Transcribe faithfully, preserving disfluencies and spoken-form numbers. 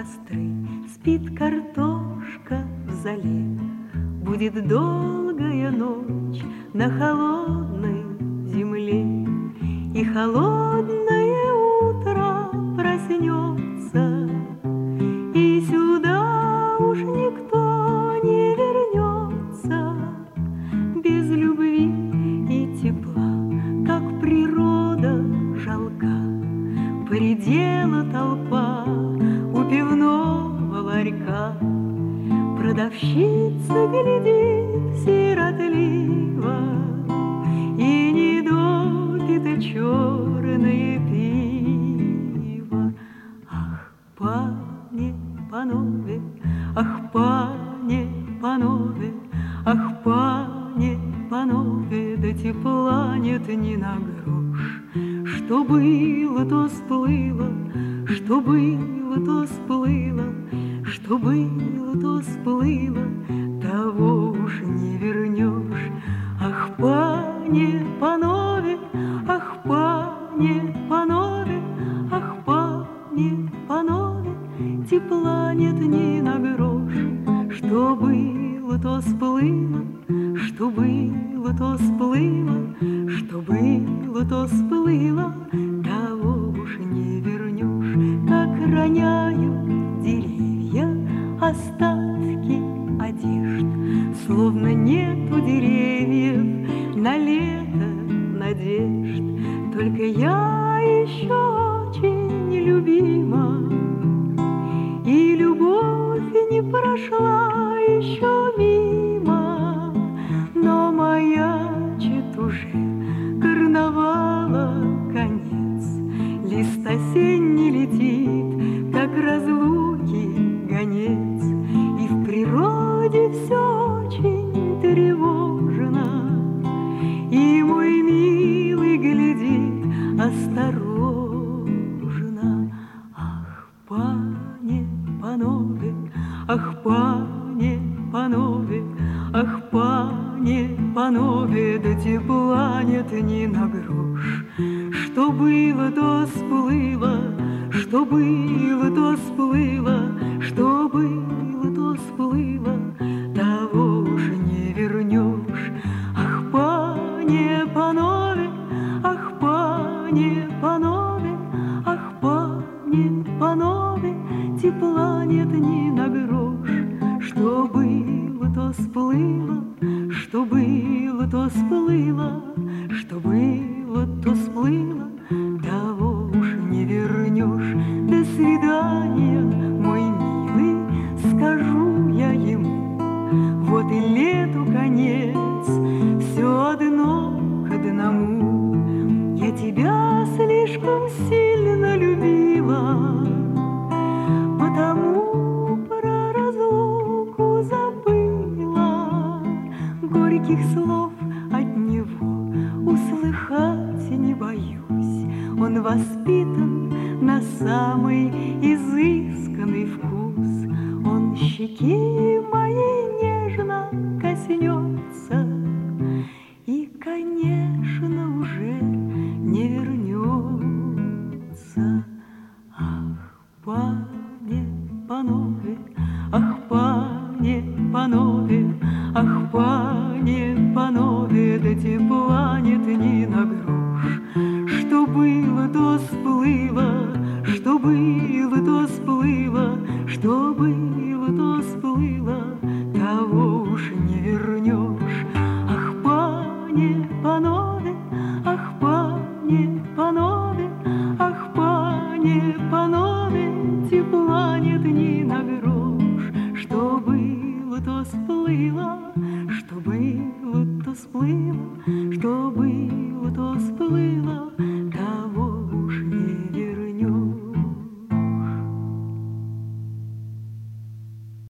костры, спит картошка в зале. Будет долгая ночь на холодной земле, и холодное утро проснется, и сюда уж никто не вернется без любви и тепла, как природа жалка. Поредела толпа у пивного ларька, продавщица глядит сиротливо и не допито черное пиво. Ах, пане, панове, ах, пане, панове, ах, пане, панове, до тепла нет ни на грош. Что было, то сплыло, что было, то сплыло, что было, то сплыло, того уж не вернешь. Ах, пане, панове, ах, пане, панове, ах, пане, панове, тепла нет ни на грош. Что было, то сплыло, что было, то сплыло, что было, то сплыло, того уж не вернешь. Как роняют деревья остатки одежд, словно нету деревьев на лето надежд. Только я еще очень любима, и любовь не прошла еще мимо, но маячит уже карнавала конец. Лист осенний летит, как разлуки гонец, и в природе все очень тревожно, и мой милый глядит осторожно. Ах, пане, панове, ах, пане, панове, ах, пане, панове, до тепла нет ни на грош. Что было, то сплыло, что было, то сплыло, что было, то сплыло, того уж не вернешь. Ах, пане, панове, ах, пане, панове, ах, пане, панове, тепла нет ни на грош. Что было, то сплыло, что было, то сплыло, что было, то сплыло, того уж не вернешь. До свидания, мой милый, скажу я ему, вот и лету конец, все одно к одному. Я тебя слишком сильно любила, потому про разлуку забыла. Горьких слов от него услыхать не боюсь, он воспитан на самый изысканный вкус. Он щеки моей нежно коснется и, конечно, уже не вернется. Ах, пане, панове, ах, пане, панове, ах, пане, панове, до тепла нет ни на грош. Что было, то сплыло, что было, то сплыло, что было, то сплыло, того уж не вернешь. Ах, пане, панове, ах, пане, панове, ах, пане, панове, тепла нет ни на грош. Что было, то сплыло, что было, то сплыло, что было, то сплыло,